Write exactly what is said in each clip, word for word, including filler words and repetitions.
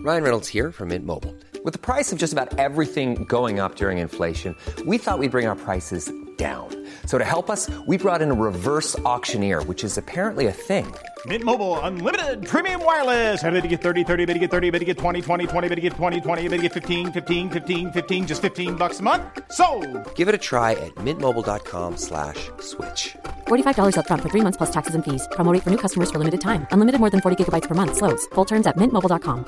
Ryan Reynolds here from Mint Mobile. With the price of just about everything going up during inflation, we thought we'd bring our prices down. So to help us, we brought in a reverse auctioneer, which is apparently a thing. Mint Mobile Unlimited Premium Wireless. How to get thirty, thirty, how to get thirty, how to get twenty, twenty, twenty, how to get twenty, twenty, how to get fifteen, fifteen, fifteen, fifteen, just fifteen bucks a month? Sold! Give it a try at mintmobile.com slash switch. forty-five dollars up front for three months plus taxes and fees. Promo rate for new customers for limited time. Unlimited more than forty gigabytes per month. Slows full terms at mint mobile dot com.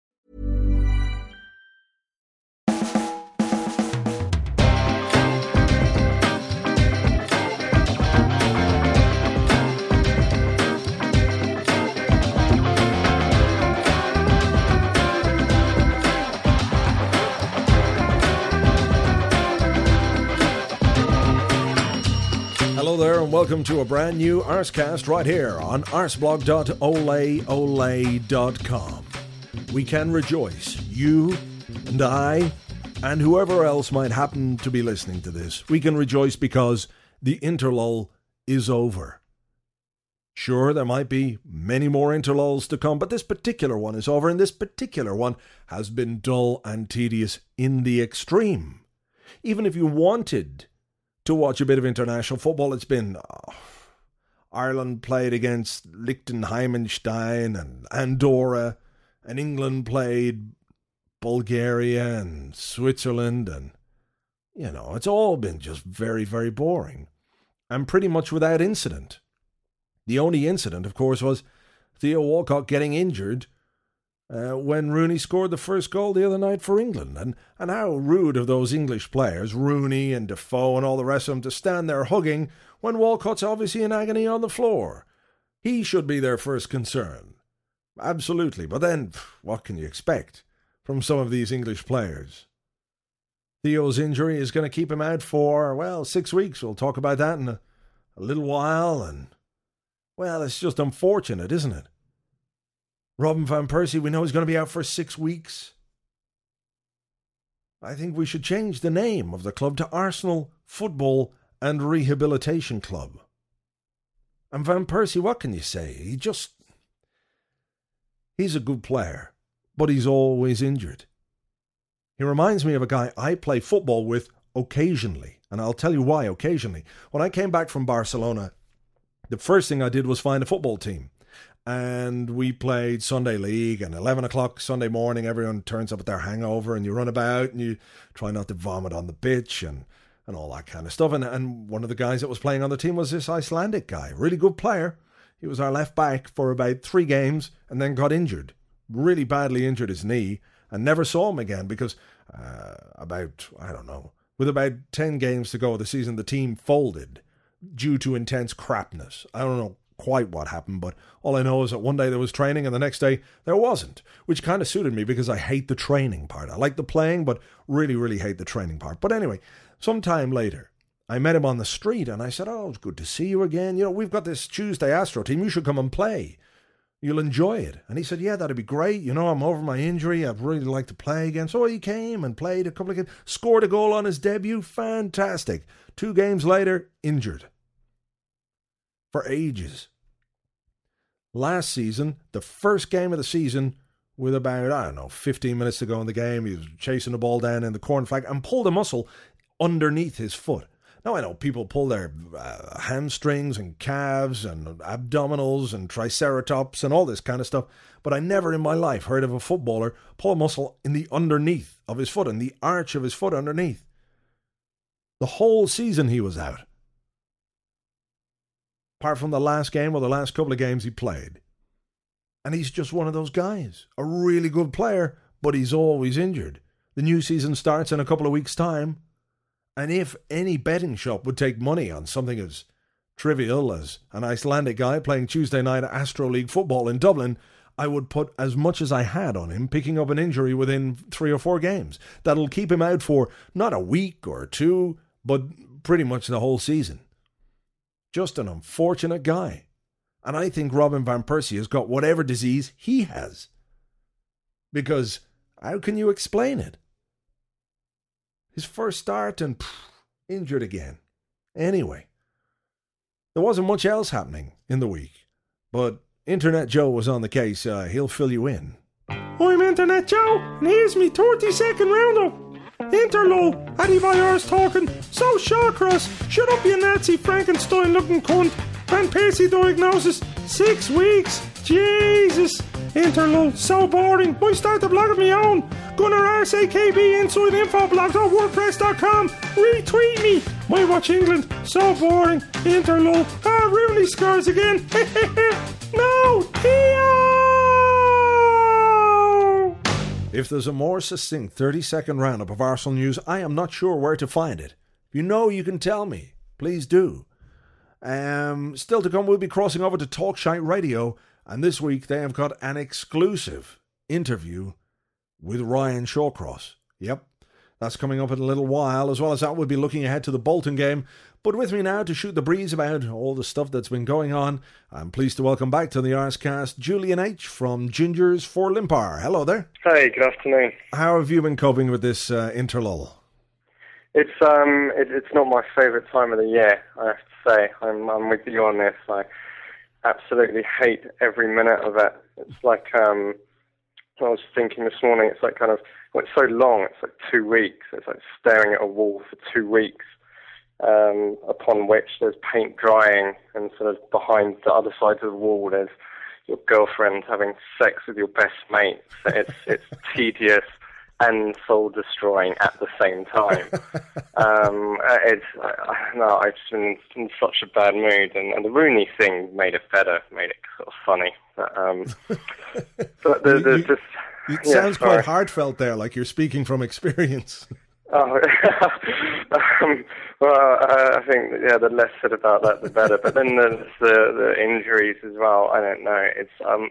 Hello there and welcome to a brand new Arsecast right here on arseblog dot ole ole dot com. We can rejoice, you and I and whoever else might happen to be listening to this. We can rejoice because the interlull is over. Sure, there might be many more interlulls to come, but this particular one is over, and this particular one has been dull and tedious in the extreme. Even if you wanted to watch a bit of international football, it's been oh, Ireland played against Liechtenstein and Andorra, and England played Bulgaria and Switzerland, and you know, it's all been just very, very boring and pretty much without incident. The only incident, of course, was Theo Walcott getting injured Uh, when Rooney scored the first goal the other night for England. And, and how rude of those English players, Rooney and Defoe and all the rest of them, to stand there hugging when Walcott's obviously in agony on the floor. He should be their first concern. Absolutely. But then, what can you expect from some of these English players? Theo's injury is going to keep him out for, well, six weeks. We'll talk about that in a, a little while. And, well, it's just unfortunate, isn't it? Robin van Persie, we know he's going to be out for six weeks. I think we should change the name of the club to Arsenal Football and Rehabilitation Club. And Van Persie, what can you say? He just... He's a good player, but he's always injured. He reminds me of a guy I play football with occasionally, and I'll tell you why occasionally. When I came back from Barcelona, the first thing I did was find a football team. And we played Sunday League, and eleven o'clock Sunday morning, everyone turns up with their hangover, and you run about, and you try not to vomit on the pitch, and, and all that kind of stuff. And, and one of the guys that was playing on the team was this Icelandic guy, really good player. He was our left back for about three games, and then got injured, really badly injured his knee, and never saw him again because uh, about, I don't know, with about ten games to go of the season, the team folded due to intense crapness. I don't know quite what happened, but all I know is that one day there was training and the next day there wasn't, which kind of suited me because I hate the training part. I like the playing, but really, really hate the training part. But anyway, sometime later, I met him on the street and I said, oh, it's good to see you again. You know, we've got this Tuesday Astro team. You should come and play. You'll enjoy it. And he said, yeah, that'd be great. You know, I'm over my injury. I'd really like to play again. So he came and played a couple of games, scored a goal on his debut. Fantastic. Two games later, injured. For ages. Last season, the first game of the season, with about, I don't know, fifteen minutes to go in the game, he was chasing the ball down in the corner flag and pulled a muscle underneath his foot. Now, I know people pull their uh, hamstrings and calves and abdominals and triceratops and all this kind of stuff, but I never in my life heard of a footballer pull a muscle in the underneath of his foot, in the arch of his foot underneath. The whole season he was out. Apart from the last game or the last couple of games he played. And he's just one of those guys. A really good player, but he's always injured. The new season starts in a couple of weeks' time. And if any betting shop would take money on something as trivial as an Icelandic guy playing Tuesday night Astro League football in Dublin, I would put as much as I had on him picking up an injury within three or four games. That'll keep him out for not a week or two, but pretty much the whole season. Just an unfortunate guy. And I think Robin van Persie has got whatever disease he has. Because how can you explain it? His first start and pff, injured again. Anyway, there wasn't much else happening in the week. But Internet Joe was on the case. Uh, he'll fill you in. I'm Internet Joe, and here's me thirty second roundup. Interlude, Addy Byers talking. So Shawcross, shut up you Nazi Frankenstein looking cunt. Van Persie diagnosis, six weeks. Jesus. Interlude, so boring. Why start the blog of my own? Gunnar R C K B inside infoblog dot wordpress dot com. Retweet me. My Watch England, so boring. Interlude, ah, Rooney scores again. No, Theo! If there's a more succinct thirty second roundup of Arsenal news, I am not sure where to find it. If you know, you can tell me. Please do. Um, still to come, we'll be crossing over to Talkshite Radio, and this week they have got an exclusive interview with Ryan Shawcross. Yep, that's coming up in a little while. As well as that, we'll be looking ahead to the Bolton game. But with me now to shoot the breeze about all the stuff that's been going on, I'm pleased to welcome back to the Arsecast Julian H. from Gingers for Limpar. Hello there. Hey, good afternoon. How have you been coping with this uh, interlull? It's um, it, it's not my favourite time of the year, I have to say. I'm, I'm with you on this. I absolutely hate every minute of it. It's like, um, I was thinking this morning, it's like kind of, well, it's so long, it's like two weeks. It's like staring at a wall for two weeks, um, upon which there's paint drying, and sort of behind the other side of the wall there's your girlfriend having sex with your best mate. So it's, it's tedious and soul-destroying at the same time. um, it's I, no, I've just been in such a bad mood, and, and the Rooney thing made it better, made it sort of funny. But, um, but the, the, you, just it yeah, sounds sorry. quite heartfelt there, like you're speaking from experience. Oh, um, well, I, I think yeah, the less said about that, the better. But then there's the the injuries as well. I don't know. It's um.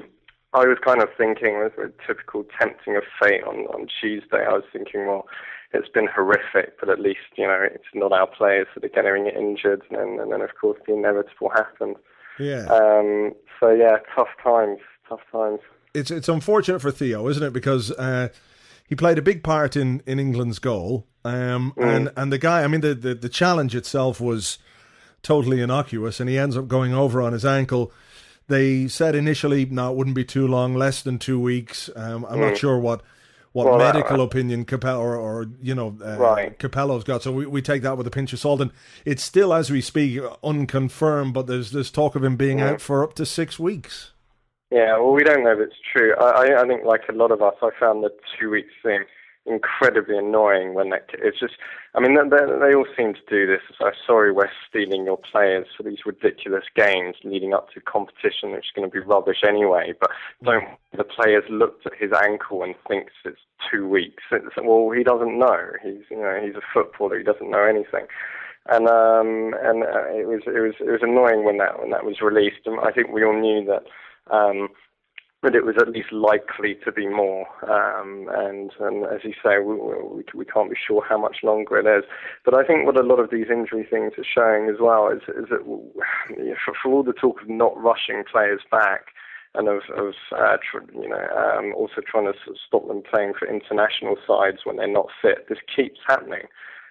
I was kind of thinking, with a typical tempting of fate on, on Tuesday, I was thinking, well, it's been horrific, but at least, you know, it's not our players that are getting injured, and, and then, of course, the inevitable happened. Yeah. Um, so, yeah, tough times, tough times. It's it's unfortunate for Theo, isn't it? Because uh, he played a big part in, in England's goal, um, mm. and, and the guy, I mean, the, the, the challenge itself was totally innocuous, and he ends up going over on his ankle. They said initially, no, it wouldn't be too long, less than two weeks. Um, I'm mm. not sure what what well, medical uh, opinion Capello or, or you know uh, right. Capello's got, so we, we take that with a pinch of salt. And it's still, as we speak, unconfirmed, but there's there's talk of him being mm. out for up to six weeks. Yeah, well, we don't know if it's true. I, I, I think, like a lot of us, I found the two weeks thing incredibly annoying when that it's just I mean they, they all seem to do this. So sorry, we're stealing your players for these ridiculous games leading up to competition, which is going to be rubbish anyway, but don't the players looked at his ankle and thinks it's two weeks. It's, well, he doesn't know. He's you know he's a footballer, he doesn't know anything. And um and uh, it was it was it was annoying when that when that was released, and I think we all knew that um but it was at least likely to be more. Um, and, and as you say, we, we, we can't be sure how much longer it is. But I think what a lot of these injury things are showing as well is, is that for, for all the talk of not rushing players back and of, of uh, tr- you know, um, also trying to sort of stop them playing for international sides when they're not fit, this keeps happening.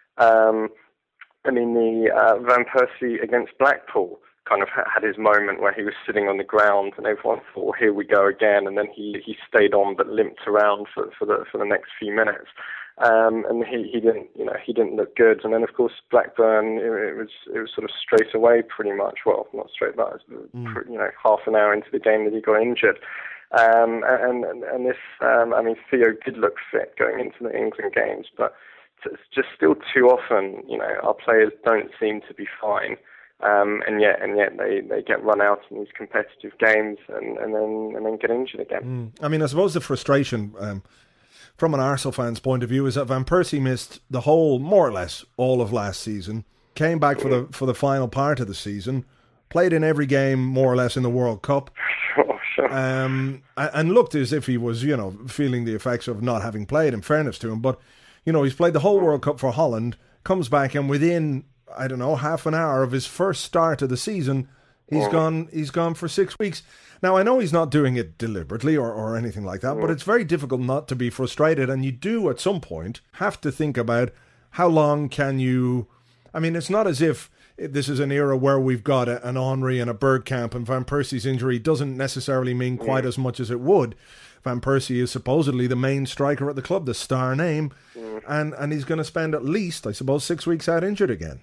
Um, I mean, the uh, Van Persie against Blackpool kind of had his moment where he was sitting on the ground and everyone thought, here we go again, and then he, he stayed on but limped around for, for the for the next few minutes. Um, and he, he didn't you know he didn't look good. And then of course Blackburn, it, it was it was sort of straight away pretty much. Well, not straight, but mm. you know half an hour into the game that he got injured. Um, and, and and this um, I mean Theo did look fit going into the England games, but it's just still too often you know our players don't seem to be fine. Um, and yet, and yet, they, they get run out in these competitive games, and, and then and then get injured again. Mm. I mean, I suppose the frustration um, from an Arsenal fan's point of view is that Van Persie missed the whole, more or less, all of last season. Came back mm. for the for the final part of the season, played in every game more or less in the World Cup, sure, sure. Um, and looked as if he was, you know, feeling the effects of not having played. In fairness to him, but you know, he's played the whole World Cup for Holland. Comes back and within, I don't know, half an hour of his first start of the season, he's oh. gone he's gone for six weeks. Now, I know he's not doing it deliberately or, or anything like that, mm. but it's very difficult not to be frustrated, and you do, at some point, have to think about how long can you... I mean, it's not as if this is an era where we've got a, an Henry and a Bergkamp, and Van Persie's injury doesn't necessarily mean quite mm. as much as it would. Van Persie is supposedly the main striker at the club, the star name, mm. and, and he's going to spend at least, I suppose, six weeks out injured again.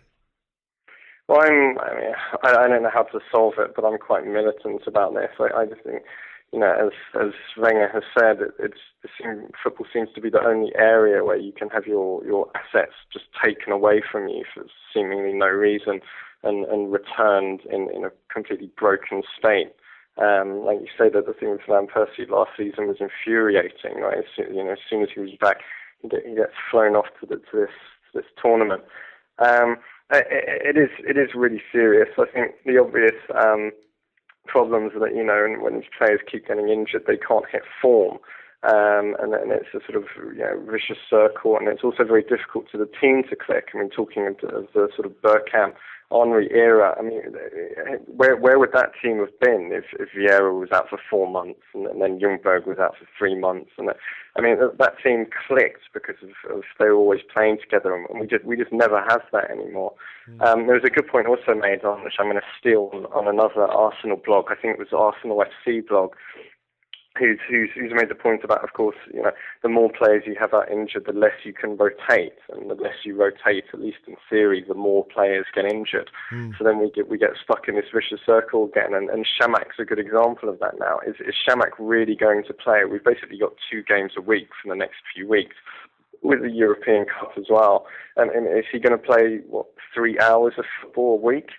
Well, I'm, I mean, I, I don't know how to solve it, but I'm quite militant about this. I, I just think, you know, as as Wenger has said, it, it's it seem, football seems to be the only area where you can have your, your assets just taken away from you for seemingly no reason and, and returned in, in a completely broken state. Um, like you say, that the thing with Van Persie last season was infuriating. Right, as soon, you know, as soon as he was back, he, get, he gets flown off to, the, to this to this tournament. Um, it, it is it is really serious. I think the obvious um, problems that, you know, and when these players keep getting injured, they can't hit form, um, and, and it's a sort of, you know, vicious circle, and it's also very difficult for the team to click. I mean, talking of the, of the sort of Bergkamp, Henry era, I mean, where where would that team have been if, if Vieira was out for four months and, and then Ljungberg was out for three months? And that, I mean, that, that team clicked because of, of they were always playing together, and we just we just never have that anymore. Mm. Um, there was a good point also made on, which I'm going to steal on, on another Arsenal blog. I think it was the Arsenal F C blog. Who's, who's, who's made the point about, of course, you know, the more players you have out injured, the less you can rotate, and the less you rotate, at least in theory, the more players get injured. Mm. So then we get we get stuck in this vicious circle again, and, and Shamak's a good example of that now. Is, is Shamak really going to play? We've basically got two games a week for the next few weeks, with the European Cup as well. And, and is he going to play, what, three hours of football a week?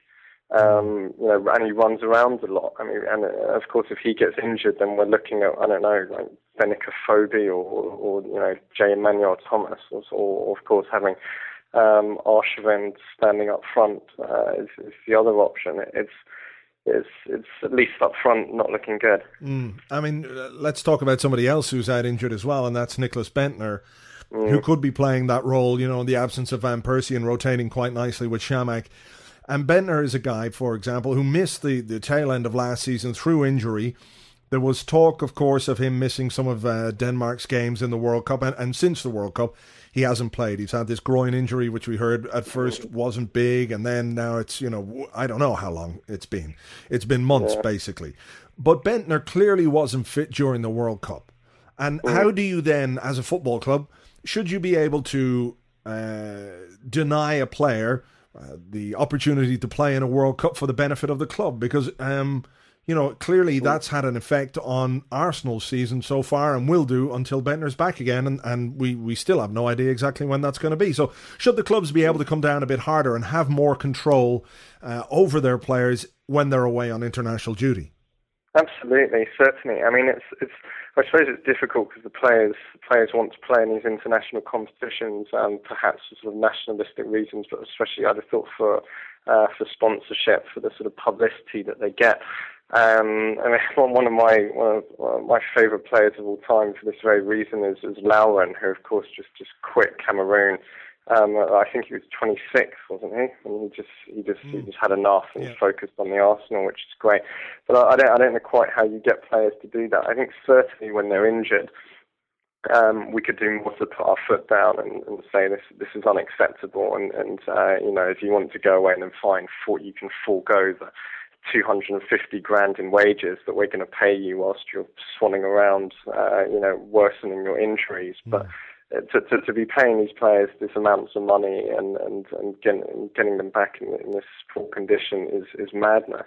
Um, you know, and he runs around a lot. I mean, and uh, of course, if he gets injured, then we're looking at, I don't know, like Benica Phobie or, or, you know, J. Emmanuel Thomas, or, or of course having um, Arshavin standing up front uh, is, is the other option. It's it's it's at least up front not looking good. Mm. I mean, let's talk about somebody else who's out injured as well, and that's Nicholas Bentner, mm. who could be playing that role, you know, in the absence of Van Persie and rotating quite nicely with Shamak. And Bentner is a guy, for example, who missed the, the tail end of last season through injury. There was talk, of course, of him missing some of uh, Denmark's games in the World Cup. And, and since the World Cup, he hasn't played. He's had this groin injury, which we heard at first wasn't big. And then now it's, you know, I don't know how long it's been. It's been months, yeah. basically. But Bentner clearly wasn't fit during the World Cup. And mm. how do you then, as a football club, should you be able to uh, deny a player Uh, the opportunity to play in a World Cup for the benefit of the club? Because, um, you know, clearly that's had an effect on Arsenal's season so far, and will do until Bentner's back again, and, and we, we still have no idea exactly when that's going to be. So should the clubs be able to come down a bit harder and have more control uh, over their players when they're away on international duty? Absolutely, certainly. I mean, it's it's. I suppose it's difficult because the players players want to play in these international competitions, um, perhaps for sort of nationalistic reasons, but especially I'd have thought for uh, for sponsorship, for the sort of publicity that they get. Um, I mean, one of my one of uh, my favourite players of all time for this very reason is, is Lauren, who of course just, just quit Cameroon. Um, I think he was twenty-six, wasn't he? And he just he just mm. he just had enough and yeah. focused on the Arsenal, which is great. But I, I don't I don't know quite how you get players to do that. I think certainly when they're injured, um, we could do more to put our foot down and, and say this this is unacceptable. And and uh, you know, if you want to go away and then fine, for, you can forego the two hundred fifty grand in wages that we're going to pay you whilst you're swanning around, uh, you know, worsening your injuries, mm. but. To, to, to be paying these players this amounts of money and, and, and getting, getting them back in, in this poor condition is, is madness.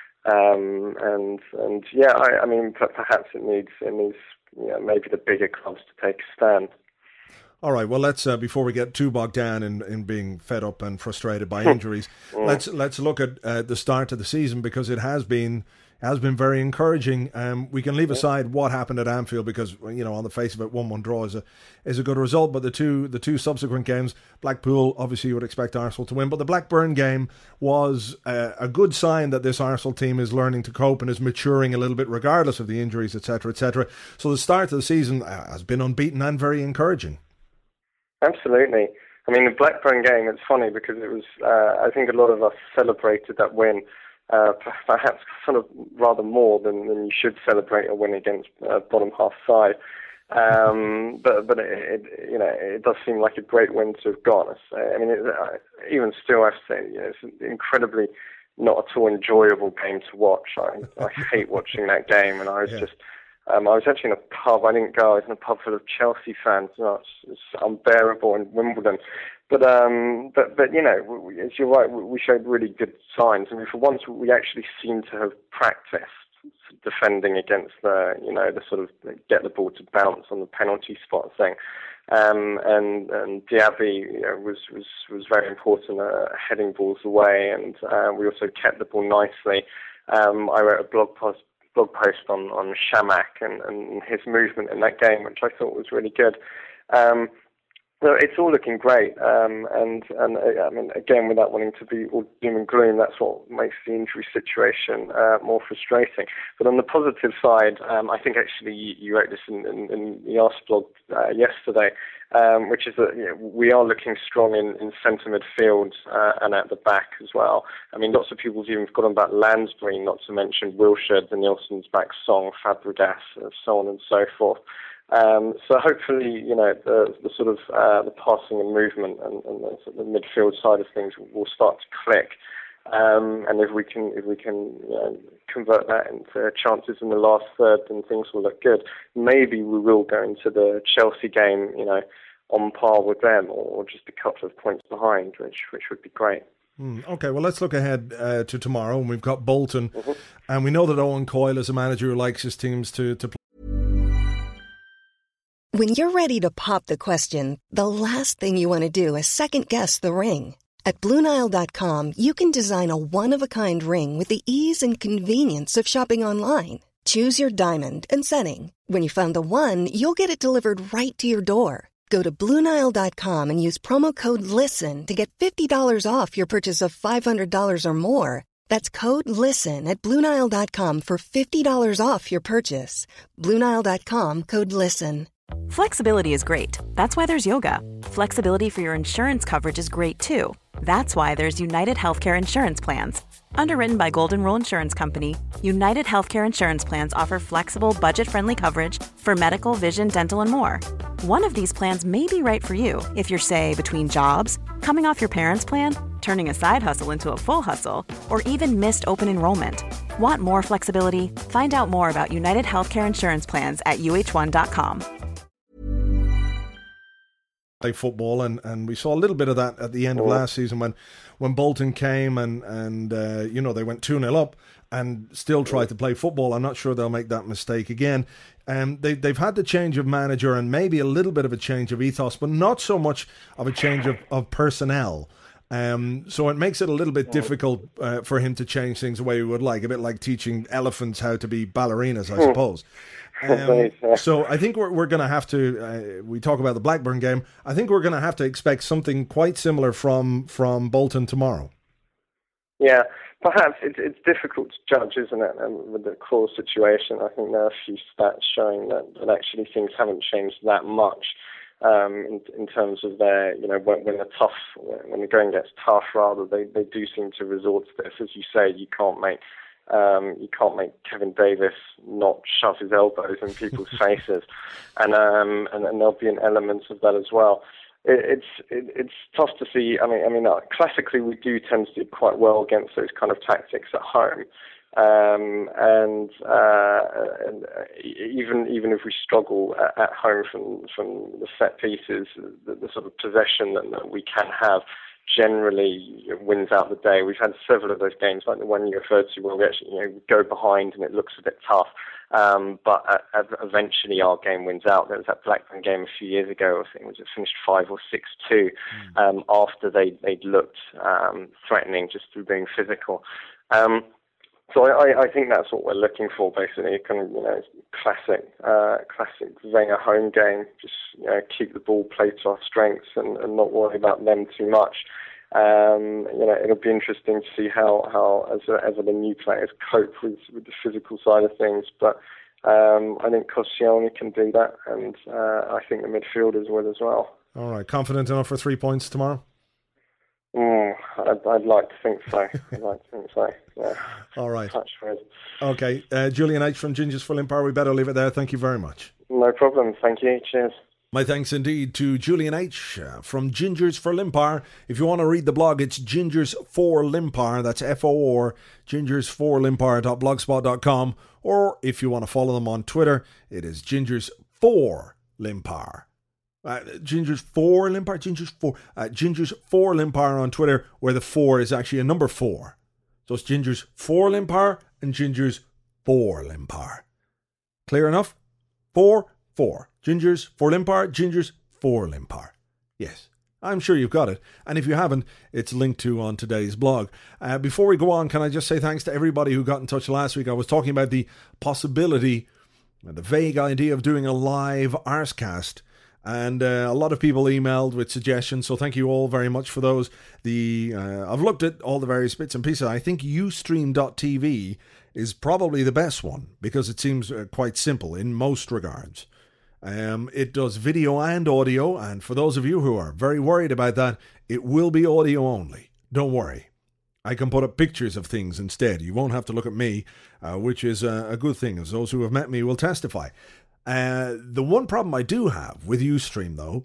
Um, and and yeah, I, I mean, perhaps it needs it needs you know, maybe the bigger clubs to take a stand. All right. Well, let's uh, before we get too bogged down in, in being fed up and frustrated by injuries, mm. let's let's look at uh, the start of the season, because it has been. has been very encouraging. Um, we can leave aside what happened at Anfield because, you know, on the face of it, one one draw is a is a good result. But the two the two subsequent games, Blackpool, obviously you would expect Arsenal to win. But the Blackburn game was uh, a good sign that this Arsenal team is learning to cope and is maturing a little bit regardless of the injuries, et cetera, et cetera. So the start of the season has been unbeaten and very encouraging. Absolutely. I mean, the Blackburn game, it's funny because it was, uh, I think a lot of us celebrated that win. Uh, perhaps sort of rather more than, than you should celebrate a win against uh, bottom half side. Um, but but it, it, you know it does seem like a great win to have got us. I mean, it, uh, even still, I have to say, you know, it's an incredibly not at all enjoyable game to watch. I, I hate watching that game, and I was yeah. just Um, I was actually in a pub. I didn't go. I was in a pub full of Chelsea fans. Oh, it's, it's unbearable in Wimbledon. But, um, but, but you know, we, as you're right, we showed really good signs. I mean, for once, we actually seem to have practiced defending against the, you know, the sort of get the ball to bounce on the penalty spot thing. Um, and and Diaby, you know, was, was, was very important uh, heading balls away, and uh, we also kept the ball nicely. Um, I wrote a blog post blog post on, on Shamak and, and his movement in that game, which I thought was really good. Um, so it's all looking great, um, and and uh, I mean, again, without wanting to be all doom and gloom, that's what makes the injury situation uh, more frustrating. But on the positive side, um, I think actually you, you wrote this in, in, in the Arse blog uh, yesterday, um, which is that you know, we are looking strong in, in centre midfield uh, and at the back as well. I mean, lots of people have even forgotten about Lansbury, not to mention Wilshere, Danielson's back, Song, Fabregas, uh, so on and so forth. Um, so hopefully, you know, the, the sort of uh, the passing and movement and, and the, sort of the midfield side of things will start to click. Um, and if we can, if we can you know, convert that into chances in the last third, then things will look good. Maybe we will go into the Chelsea game, you know, on par with them, or just a couple of points behind, which which would be great. Mm, okay, well, let's look ahead uh, to tomorrow, and we've got Bolton, Mm-hmm. and we know that Owen Coyle is a manager who likes his teams to to play. When you're ready to pop the question, the last thing you want to do is second-guess the ring. At Blue Nile dot com, you can design a one-of-a-kind ring with the ease and convenience of shopping online. Choose your diamond and setting. When you find the one, you'll get it delivered right to your door. Go to Blue Nile dot com and use promo code LISTEN to get fifty dollars off your purchase of five hundred dollars or more. That's code LISTEN at Blue Nile dot com for fifty dollars off your purchase. Blue Nile dot com, code LISTEN. Flexibility is great. That's why there's yoga. Flexibility for your insurance coverage is great too. That's why there's United Healthcare Insurance Plans. Underwritten by Golden Rule Insurance Company, United Healthcare Insurance Plans offer flexible, budget-friendly coverage for medical, vision, dental, and more. One of these plans may be right for you if you're, say, between jobs, coming off your parents' plan, turning a side hustle into a full hustle, or even missed open enrollment. Want more flexibility? Find out more about United Healthcare Insurance Plans at U H one dot com. Play football, and, and we saw a little bit of that at the end of last season when, when Bolton came and, and uh, you know, they went two nil up and still tried to play football. I'm not sure they'll make that mistake again. Um, they, they've had the change of manager and maybe a little bit of a change of ethos, but not so much of a change of, of personnel. Um, so it makes it a little bit difficult uh, for him to change things the way we would like, a bit like teaching elephants how to be ballerinas, I suppose. Um, so I think we're we're going to have to. Uh, we talk about the Blackburn game. I think we're going to have to expect something quite similar from from Bolton tomorrow. Yeah, perhaps it's it's difficult to judge, isn't it? Um, with the core situation, I think there are a few stats showing that, that actually things haven't changed that much um, in in terms of their, you know, when, when the tough, when the going gets tough, rather they they do seem to resort to this. As you say, you can't make. Um, you can't make Kevin Davis not shove his elbows in people's faces, and, um, and and there'll be an element of that as well. It, it's it, it's tough to see. I mean, I mean, uh, classically we do tend to do quite well against those kind of tactics at home, um, and, uh, and even even if we struggle at, at home from from the set pieces, the, the sort of possession that, that we can have generally wins out the day. We've had several of those games, like the one you referred to, where we actually, you know, go behind and it looks a bit tough. Um, but uh, eventually our game wins out. There was that Blackburn game a few years ago. I think it was it finished five or six two um, after they they'd looked um, threatening just through being physical. Um, so I, I think that's what we're looking for, basically. Kind of, you know, classic, uh, classic Wenger home game. Just, you know, keep the ball, play to our strengths, and, and not worry about them too much. Um, you know, it'll be interesting to see how, how as a, as the new players cope with, with the physical side of things. But um, I think Koscielny can do that, and uh, I think the midfielders will as well. All right, confident enough for three points tomorrow? Mm, I'd, I'd like to think so. I'd like to think so. Yeah. All right. Touch wood. Okay, uh, Julian H from Gingers Full Empire. We better leave it there. Thank you very much. No problem. Thank you. Cheers. My thanks indeed to Julian H. Uh, from Gingers for Limpar. If you want to read the blog, it's Gingers for Limpar. That's F O R, gingers for limpar dot blogspot dot com. Or if you want to follow them on Twitter, it is Gingers for Limpar. Uh, Gingers for Limpar? Gingers for, uh, Gingers for Limpar on Twitter, where the four is actually a number four. So it's Gingers for Limpar and Gingers for Limpar. Clear enough? Four, four. Gingers for Limpar, Gingers for Limpar. Yes, I'm sure you've got it. And if you haven't, it's linked to on today's blog. Uh, before we go on, can I just say thanks to everybody who got in touch last week? I was talking about the possibility, the vague idea of doing a live Arscast. And uh, a lot of people emailed with suggestions, so thank you all very much for those. The uh, I've looked at all the various bits and pieces. I think Ustream dot T V is probably the best one because it seems uh, quite simple in most regards. Um, it does video and audio, and for those of you who are very worried about that, it will be audio only. Don't worry. I can put up pictures of things instead. You won't have to look at me, uh, which is a, a good thing, as those who have met me will testify. Uh, the one problem I do have with Ustream, though,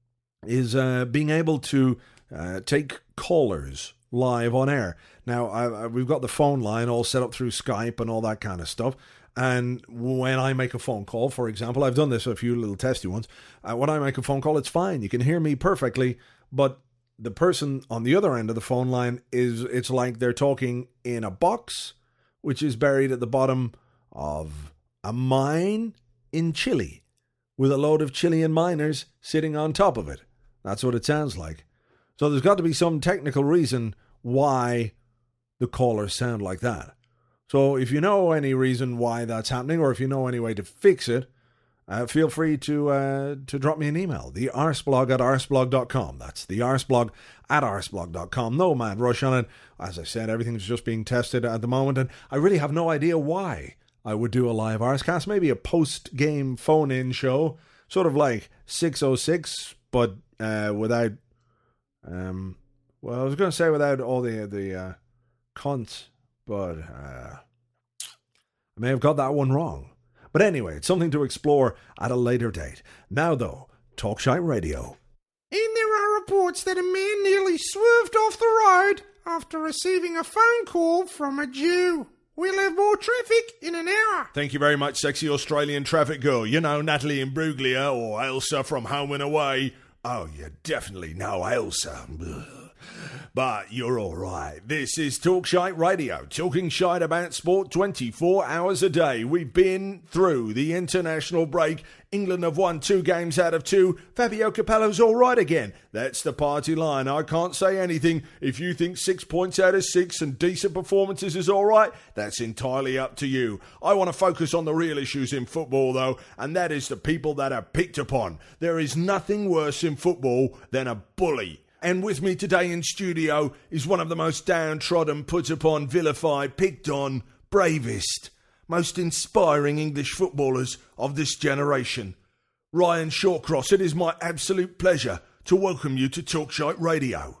is uh, being able to uh, take callers live on air. Now, I, I, we've got the phone line all set up through Skype and all that kind of stuff. And when I make a phone call, for example, I've done this a few little testy ones. Uh, when I make a phone call, it's fine. You can hear me perfectly. But the person on the other end of the phone line, is it's like they're talking in a box, which is buried at the bottom of a mine in Chile, with a load of Chilean miners sitting on top of it. That's what it sounds like. So there's got to be some technical reason why the callers sound like that. So if you know any reason why that's happening, or if you know any way to fix it, uh, feel free to uh, to drop me an email. The Arsblog at arsblog dot com. That's the Arsblog at arsblog dot com. No mad rush on it. As I said, everything's just being tested at the moment, and I really have no idea why I would do a live Arscast. Maybe a post-game phone-in show, sort of like six oh six, but uh, without, um, well, I was going to say without all the the uh, cunts, but uh, I may have got that one wrong. But anyway, it's something to explore at a later date. Now, though, Talkshite Radio. And there are reports that a man nearly swerved off the road after receiving a phone call from a Jew. We'll have more traffic in an hour. Thank you very much, sexy Australian traffic girl. You know, Natalie Imbruglia or Elsa from Home and Away. Oh, you definitely know Elsa. But you're all right. This is Talkshite Radio, talking shite about sport twenty-four hours a day. We've been through the international break. England have won two games out of two. Fabio Capello's all right again. That's the party line. I can't say anything. If you think six points out of six and decent performances is all right, that's entirely up to you. I want to focus on the real issues in football, though, and that is the people that are picked upon. There is nothing worse in football than a bully. And with me today in studio is one of the most downtrodden, put upon, vilified, picked on, bravest, most inspiring English footballers of this generation. Ryan Shawcross, it is my absolute pleasure to welcome you to Talkshite Radio.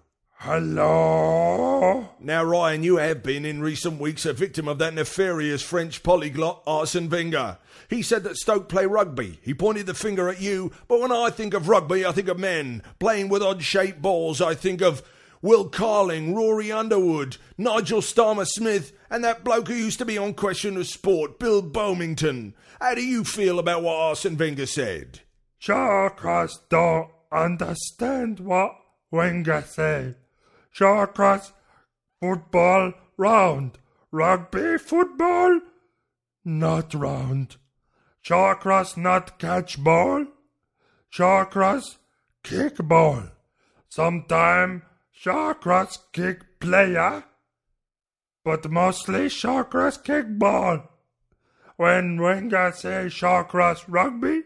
Hello? Now, Ryan, you have been in recent weeks a victim of that nefarious French polyglot Arsene Wenger. He said that Stoke play rugby. He pointed the finger at you, but when I think of rugby, I think of men playing with odd-shaped balls. I think of Will Carling, Rory Underwood, Nigel Starmer-Smith, and that bloke who used to be on Question of Sport, Bill Bomington. How do you feel about what Arsene Wenger said? Shawcross don't understand what Wenger said. Shawcross, football round. Rugby football, not round. Shawcross not catch ball. Shawcross kick ball. Sometime Shawcross kick player, but mostly Shawcross kick ball. When Wenger say Shawcross rugby,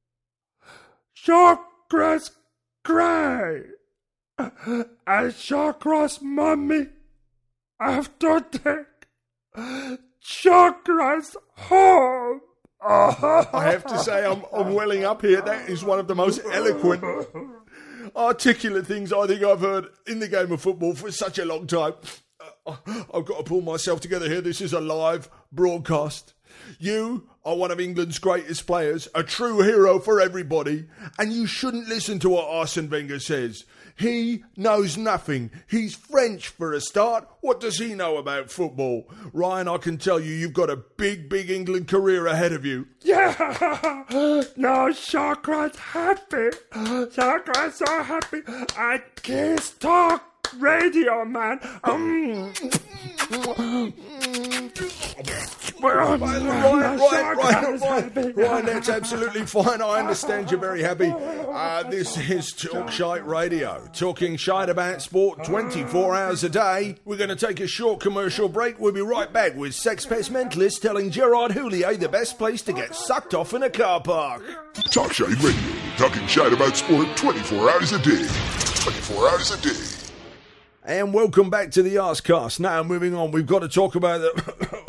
Shawcross cry. As Shawcross mummy after take Shawcross home. I have to say, I'm, I'm welling up here. That is one of the most eloquent, articulate things I think I've heard in the game of football for such a long time. Uh, I've got to pull myself together here. This is a live broadcast. You are one of England's greatest players, a true hero for everybody, and you shouldn't listen to what Arsene Wenger says. He knows nothing. He's French for a start. What does he know about football? Ryan, I can tell you, you've got a big, big England career ahead of you. Yeah, no, Socrates happy. Socrates so happy. I kiss talk radio, man. Um. Right, right, right, right, right, right, that's absolutely fine. I understand you're very happy. Uh, this is Talk Shite Radio, talking shite about sport twenty-four hours a day. We're going to take a short commercial break. We'll be right back with Sex Pest Mentalist telling Gerard Houllier the best place to get sucked off in a car park. Talk Shite Radio, talking shite about sport twenty-four hours a day. twenty-four hours a day. And welcome back to the Arsecast. Now, moving on, we've got to talk about the...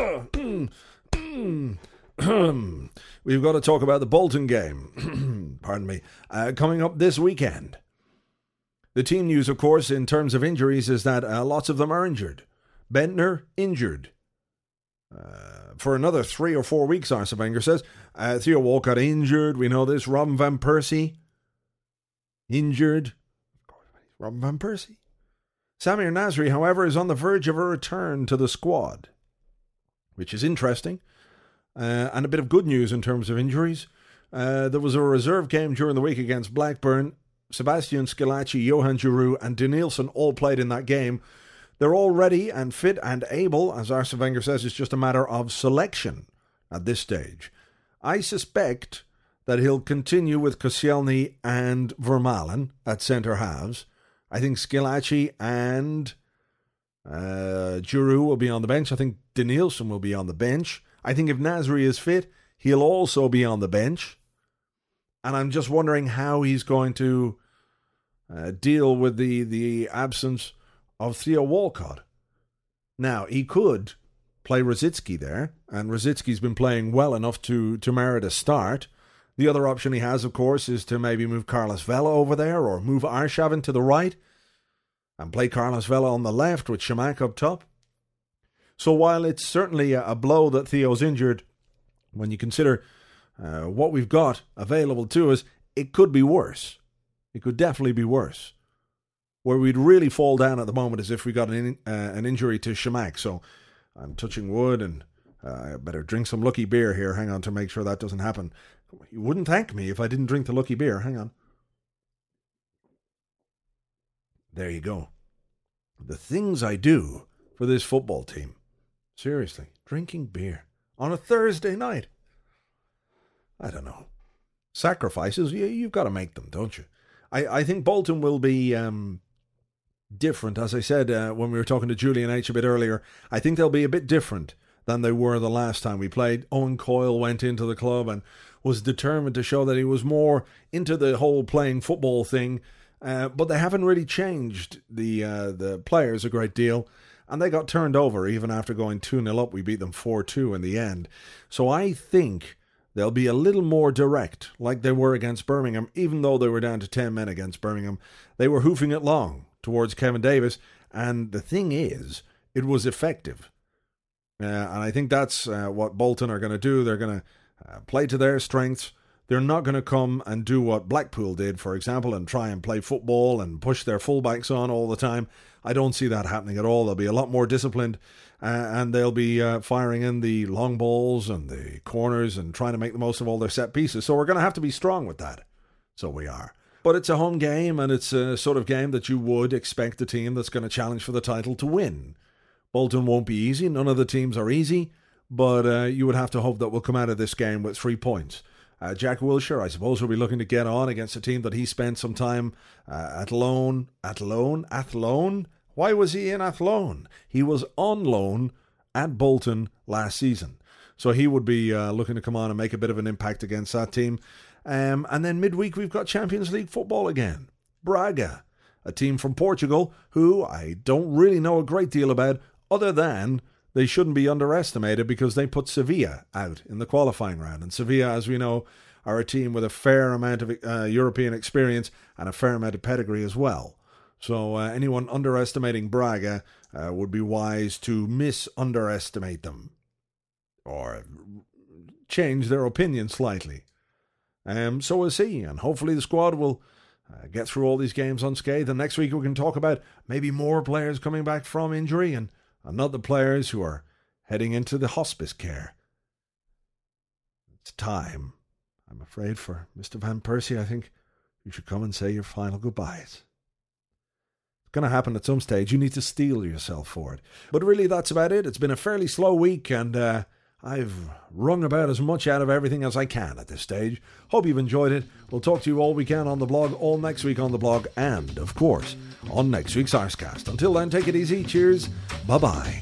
we've got to talk about the Bolton game. Pardon me. Uh, coming up this weekend. The team news, of course, in terms of injuries, is that uh, lots of them are injured. Bentner, injured. Uh, for another three or four weeks, Arsene Wenger says. Uh, Theo Walcott, injured. We know this. Robin Van Persie, injured. Robin Van Persie. Samir Nasri, however, is on the verge of a return to the squad, which is interesting, uh, and a bit of good news in terms of injuries. Uh, there was a reserve game during the week against Blackburn. Sebastian Schillaci, Johan Giroud and Denilson all played in that game. They're all ready and fit and able. As Arsene Wenger says, it's just a matter of selection at this stage. I suspect that he'll continue with Koscielny and Vermaelen at centre halves. I think Schillaci and uh, Giroud will be on the bench. I think Denilson will be on the bench. I think if Nasri is fit, he'll also be on the bench. And I'm just wondering how he's going to uh, deal with the, the absence of Theo Walcott. Now, he could play Rosicky there, and Rosicky's been playing well enough to, to merit a start. The other option he has, of course, is to maybe move Carlos Vela over there or move Arshavin to the right and play Carlos Vela on the left with Chamakh up top. So while it's certainly a, a blow that Theo's injured, when you consider uh, what we've got available to us, it could be worse. It could definitely be worse. Where we'd really fall down at the moment is if we got an, in, uh, an injury to Chamakh. So I'm touching wood and uh, I better drink some Lucky beer here. Hang on to make sure that doesn't happen. You wouldn't thank me if I didn't drink the Lucky beer. Hang on. There you go. The things I do for this football team. Seriously, drinking beer on a Thursday night. I don't know. Sacrifices, you, you've got to make them, don't you? I, I think Bolton will be um, different. As I said uh, when we were talking to Julian H a bit earlier, I think they'll be a bit different than they were the last time we played. Owen Coyle went into the club and was determined to show that he was more into the whole playing football thing, uh, but they haven't really changed the uh, the players a great deal, and they got turned over even after going two nil up. We beat them four two in the end. So I think they'll be a little more direct, like they were against Birmingham, even though they were down to ten men against Birmingham. They were hoofing it long towards Kevin Davis, and the thing is, it was effective. Uh, and I think that's uh, what Bolton are going to do. They're going to uh, play to their strengths. They're not going to come and do what Blackpool did, for example, and try and play football and push their fullbacks on all the time. I don't see that happening at all. They'll be a lot more disciplined, uh, and they'll be uh, firing in the long balls and the corners and trying to make the most of all their set pieces. So we're going to have to be strong with that. So we are. But it's a home game, and it's a sort of game that you would expect a team that's going to challenge for the title to win. Bolton won't be easy. None of the teams are easy, but uh, you would have to hope that we'll come out of this game with three points. Uh, Jack Wilshere, I suppose, will be looking to get on against a team that he spent some time uh, at loan. At loan? At loan? Why was he in Athlone? He was on loan at Bolton last season. So he would be uh, looking to come on and make a bit of an impact against that team. Um, and then midweek, we've got Champions League football again. Braga, a team from Portugal who I don't really know a great deal about, other than they shouldn't be underestimated because they put Sevilla out in the qualifying round. And Sevilla, as we know, are a team with a fair amount of uh, European experience and a fair amount of pedigree as well. So uh, anyone underestimating Braga uh, would be wise to mis-underestimate them. or change their opinion slightly. Um, so we'll see, and hopefully the squad will uh, get through all these games unscathed. And next week we can talk about maybe more players coming back from injury and, and not the players who are heading into the hospice care. It's time, I'm afraid, for Mister Van Persie. I think you should come and say your final goodbyes. It's going to happen at some stage. You need to steel yourself for it. But really, that's about it. It's been a fairly slow week, and uh, I've wrung about as much out of everything as I can at this stage. Hope you've enjoyed it. We'll talk to you all weekend on the blog, all next week on the blog, and, of course, on next week's Arscast. Until then, take it easy. Cheers. Bye-bye.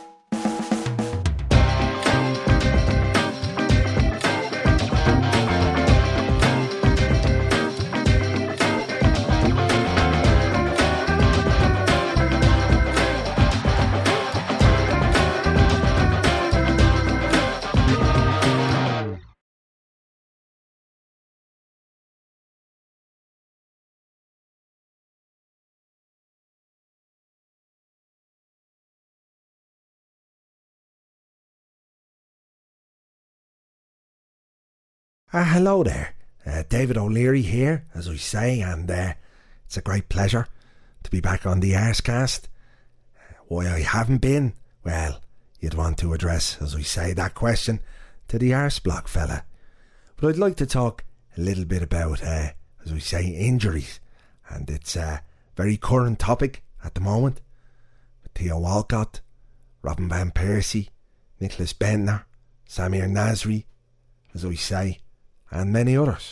Uh, hello there, uh, David O'Leary here, as we say, and uh, it's a great pleasure to be back on the Arscast. Uh, why I haven't been? Well, you'd want to address, as we say, that question to the Arsblock fella. But I'd like to talk a little bit about, uh, as we say, injuries, and it's a very current topic at the moment. Theo Walcott, Robin Van Persie, Nicholas Bentner, Samir Nasri, as we say, and many others.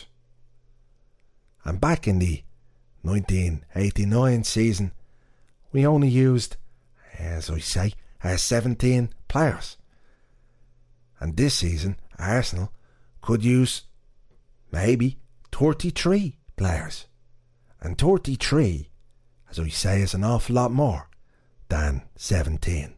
And back in the nineteen eighty-nine season, we only used, as I say, uh, seventeen players. And this season, Arsenal could use maybe thirty-three players. And thirty-three, as I say, is an awful lot more than seventeen.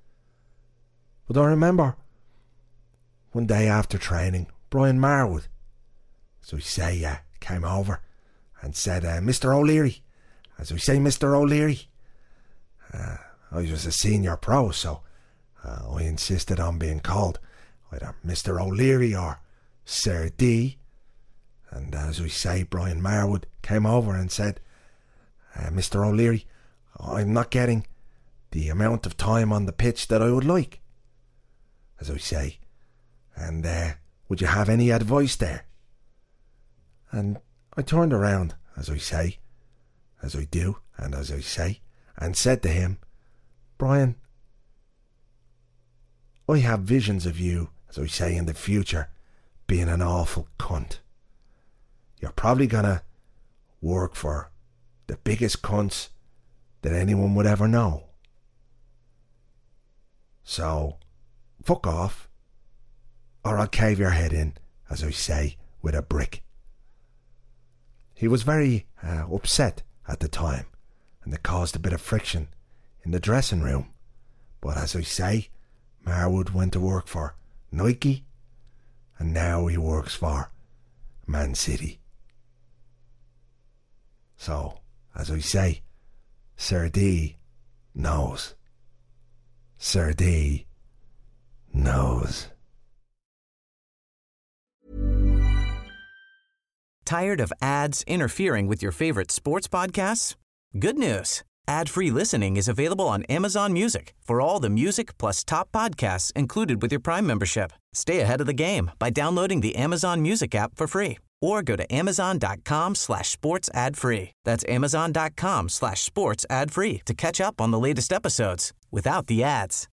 But I remember one day after training, Brian Marwood, as we say, uh, came over and said, uh, Mister O'Leary, as we say, Mister O'Leary. Uh, I was a senior pro, so uh, I insisted on being called either Mister O'Leary or Sir D. And as we say, Brian Marwood came over and said, uh, Mister O'Leary, I'm not getting the amount of time on the pitch that I would like, as we say. And uh, would you have any advice there? And I turned around, as I say, as I do, and as I say, and said to him, Brian, I have visions of you, as I say, in the future, being an awful cunt. You're probably gonna work for the biggest cunts that anyone would ever know. So, fuck off, or I'll cave your head in, as I say, with a brick. He was very uh, upset at the time, and it caused a bit of friction in the dressing room. But as I say, Marwood went to work for Nike, and now he works for Man City. So, as I say, Sir D knows. Sir D knows. Tired of ads interfering with your favorite sports podcasts? Good news. Ad-free listening is available on Amazon Music for all the music plus top podcasts included with your Prime membership. Stay ahead of the game by downloading the Amazon Music app for free or go to amazon.com slash sports ad free. That's amazon.com slash sports ad free to catch up on the latest episodes without the ads.